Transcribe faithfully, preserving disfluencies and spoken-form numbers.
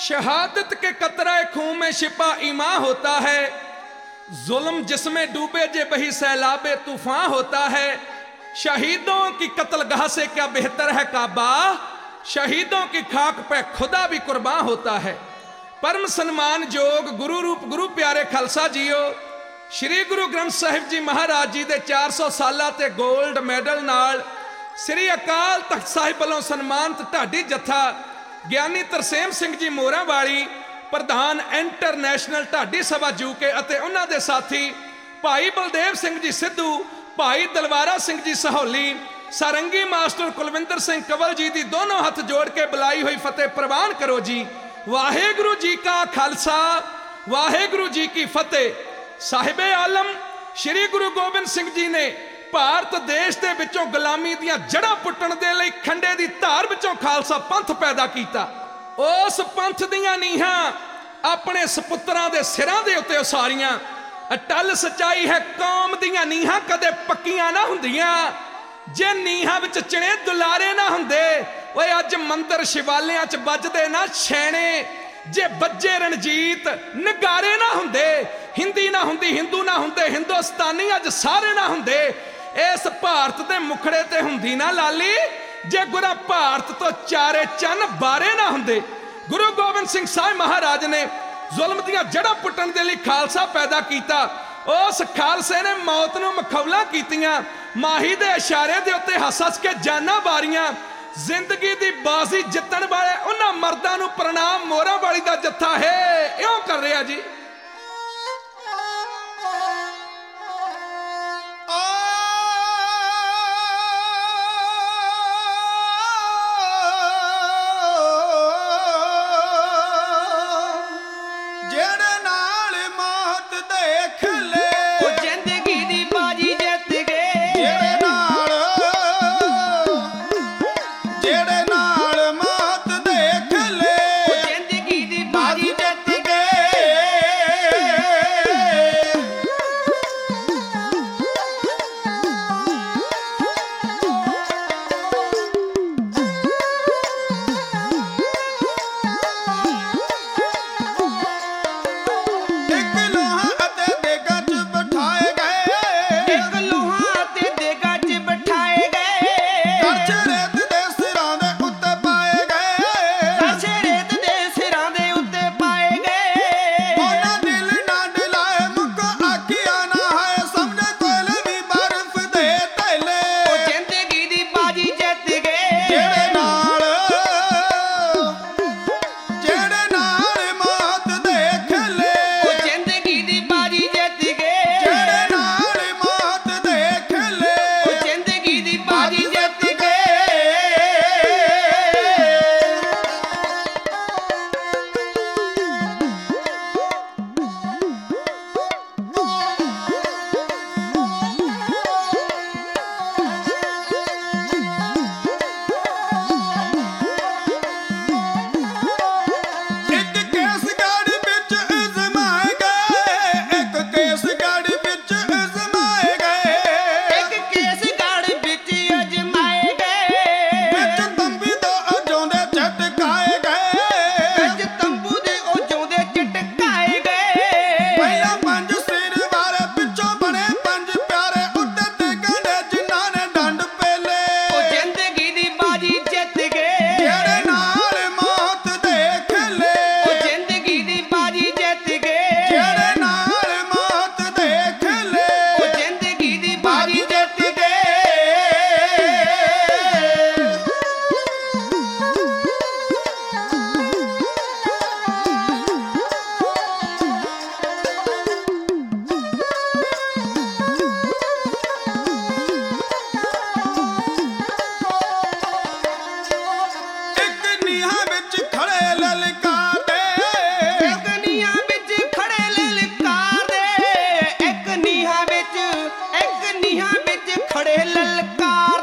शहादत के कतरा खून में छिपा ईमान होता है, जुल्म जिसमें डूबे जे बही सैलाबे तूफान होता है। शहीदों की कत्लगाह से क्या बेहतर है काबा, शहीदों की खाक पे खुदा भी कुर्बान होता है। परम सन्मान जोग गुरु रूप गुरु प्यारे खालसा जीओ, श्री गुरु ग्रंथ साहिब जी महाराज जी दे चार सौ साला ते गोल्ड मैडल नाल श्री अकाल तख्त साहिब वालों सन्मानित ढाडी जत्था ਗਿਆਨੀ ਤਰਸੇਮ ਸਿੰਘ ਜੀ ਮੋਰਾਂ ਵਾਲੀ ਪ੍ਰਧਾਨ ਇੰਟਰਨੈਸ਼ਨਲ ਢਾਡੀ ਸਭਾ ਜੂਕੇ ਅਤੇ ਉਹਨਾਂ ਦੇ ਸਾਥੀ ਭਾਈ ਬਲਦੇਵ ਸਿੰਘ ਜੀ ਸਿੱਧੂ, ਭਾਈ ਦਲਵਾਰਾ ਸਿੰਘ ਜੀ ਸਹੌਲੀ, ਸਾਰੰਗੀ ਮਾਸਟਰ ਕੁਲਵਿੰਦਰ ਸਿੰਘ ਕੰਵਲ ਜੀ ਦੀ ਦੋਨੋਂ ਹੱਥ ਜੋੜ ਕੇ ਬੁਲਾਈ ਹੋਈ ਫਤਿਹ ਪ੍ਰਵਾਨ ਕਰੋ ਜੀ। ਵਾਹਿਗੁਰੂ ਜੀ ਕਾ ਖਾਲਸਾ, ਵਾਹਿਗੁਰੂ ਜੀ ਕੀ ਫਤਿਹ। ਸਾਹਿਬੇ ਆਲਮ श्री गुरु गोबिंद सिंह जी ने भारत देश के विचों गुलामी दियां जड़ां पुट्टण दे लई खंडे दी धार विचों खालसा पंथ पैदा कीता। उस पंथ दियां नीहां अपने सपुत्रां दे सिरां दे उत्ते उसारियां। अटल सच्चाई है कौम दियां नीहां कदे पक्कियां ना हुंदियां, जे नीहां विच चिणे दुलारे ना हुंदे ओए अज मंदिर शिवालियां च बजदे ना छैणे, जे बज्जे रणजीत नगारे ना हुंदे, हिंदी ना हुंदी हिंदू ना हुंदे हिंदुस्तानी अज सारे ना हुंदे, इस भारत दे मुखड़े ते हुंदी ना लाली, जे गुरा भारत तो चारे चन बारे ना हुंदे। गुरु गोबिंद सिंह साहिब महाराज ने जुल्म दियां जड़ां पुट्टण दे लई खालसा पैदा कीता। उस खालसे ने मौत नूं मखौला कीतियां, माही दे इशारे दे उत्ते हस हस के जाना बारियां। जिंदगी दी बाजी जितण वाले उन्हां मर्दां नूं प्रणाम मोरां वाली दा जत्था है इउं कर रिहा जी। खड़े ललकार